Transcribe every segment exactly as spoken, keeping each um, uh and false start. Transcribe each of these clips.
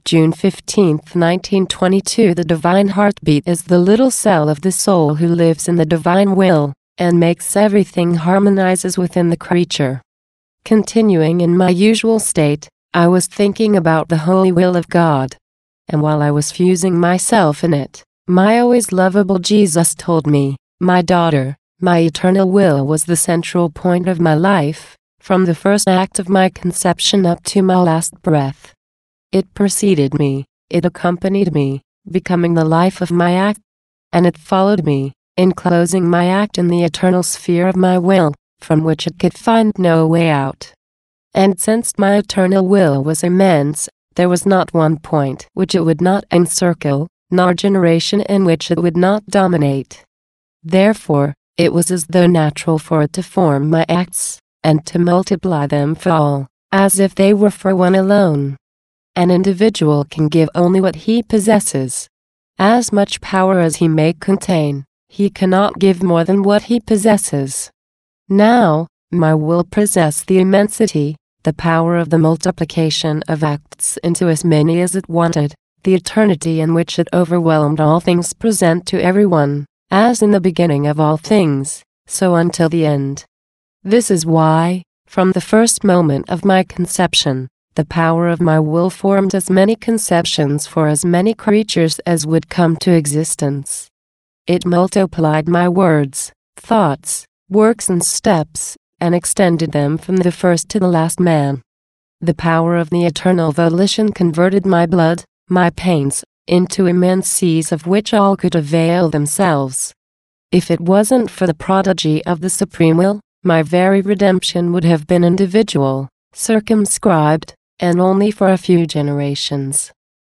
June fifteenth, nineteen twenty-two. The divine heartbeat is the little cell of the soul who lives in the divine will, and makes everything harmonizes within the creature. Continuing in my usual state, I was thinking about the holy will of God. And while I was fusing myself in it, my always lovable Jesus told me, "My daughter, my eternal will was the central point of my life, from the first act of my conception up to my last breath. It preceded me, it accompanied me, becoming the life of my act, and it followed me, enclosing my act in the eternal sphere of my will, from which it could find no way out. And since my eternal will was immense, there was not one point which it would not encircle, nor generation in which it would not dominate. Therefore, it was as though natural for it to form my acts, and to multiply them for all, as if they were for one alone. An individual can give only what he possesses. As much power as he may contain, he cannot give more than what he possesses. Now, my will possessed the immensity, the power of the multiplication of acts into as many as it wanted, the eternity in which it overwhelmed all things present to everyone, as in the beginning of all things, so until the end. This is why, from the first moment of my conception, the power of my will formed as many conceptions for as many creatures as would come to existence. It multiplied my words, thoughts, works and steps, and extended them from the first to the last man. The power of the eternal volition converted my blood, my pains, into immense seas of which all could avail themselves. If it wasn't for the prodigy of the supreme will, my very redemption would have been individual, circumscribed, and only for a few generations.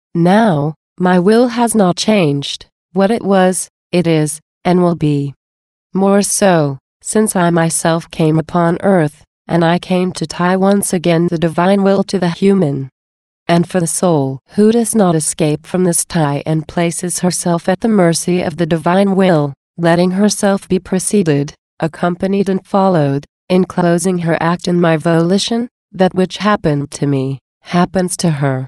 Now, my will has not changed. What it was, it is, and will be. More so, since I myself came upon earth, and I came to tie once again the divine will to the human. And for the soul who does not escape from this tie and places herself at the mercy of the divine will, letting herself be preceded, accompanied and followed, enclosing her act in my volition, that which happened to me, happens to her.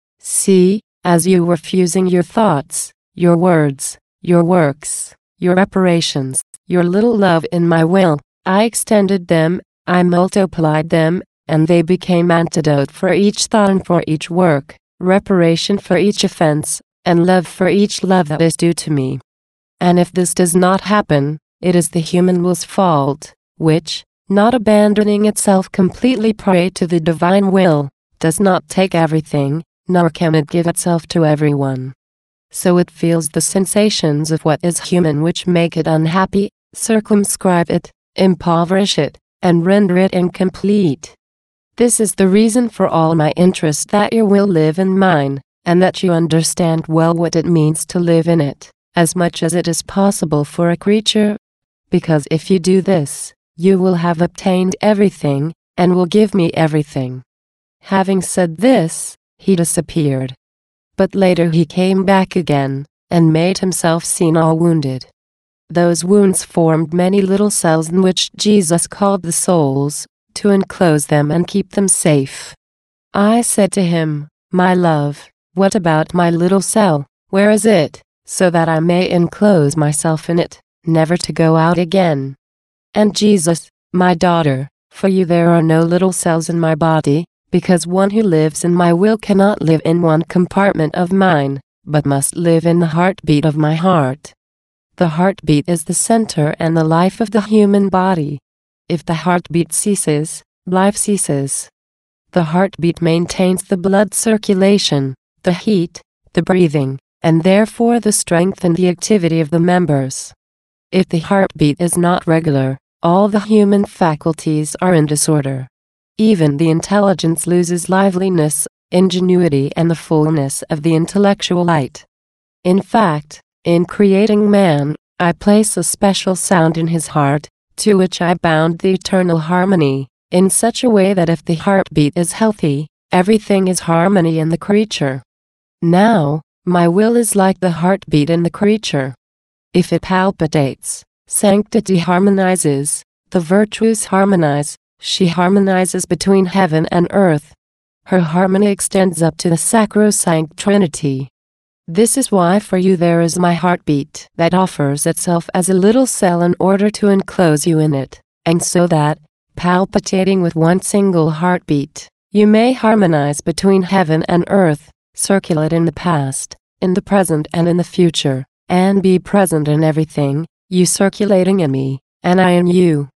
See, as you were fusing your thoughts, your words, your works, your reparations, your little love in my will, I extended them, I multiplied them, and they became antidote for each thought and for each work, reparation for each offense, and love for each love that is due to me. And if this does not happen, it is the human will's fault, which, not abandoning itself completely prey to the divine will, does not take everything, nor can it give itself to everyone. So it feels the sensations of what is human which make it unhappy, circumscribe it, impoverish it, and render it incomplete. This is the reason for all my interest that your will live in mine, and that you understand well what it means to live in it, as much as it is possible for a creature. Because if you do this, you will have obtained everything, and will give me everything. Having said this, he disappeared. But later he came back again, and made himself seen all wounded. Those wounds formed many little cells in which Jesus called the souls, to enclose them and keep them safe. I said to him, "My love, what about my little cell, where is it, so that I may enclose myself in it, never to go out again?" And Jesus, "My daughter, for you there are no little cells in my body, because one who lives in my will cannot live in one compartment of mine, but must live in the heartbeat of my heart. The heartbeat is the center and the life of the human body. If the heartbeat ceases, life ceases. The heartbeat maintains the blood circulation, the heat, the breathing, and therefore the strength and the activity of the members. If the heartbeat is not regular, all the human faculties are in disorder. Even the intelligence loses liveliness, ingenuity and the fullness of the intellectual light. In fact, in creating man, I place a special sound in his heart, to which I bound the eternal harmony, in such a way that if the heartbeat is healthy, everything is harmony in the creature. Now, my will is like the heartbeat in the creature. If it palpitates, sanctity harmonizes, the virtues harmonize, she harmonizes between heaven and earth. her harmony extends up to the sacrosanct Trinity. This is why for you there is my heartbeat that offers itself as a little cell in order to enclose you in it, and so that, palpitating with one single heartbeat, you may harmonize between heaven and earth, circulate in the past, in the present and in the future, and be present in everything, you circulating in me, and I in you.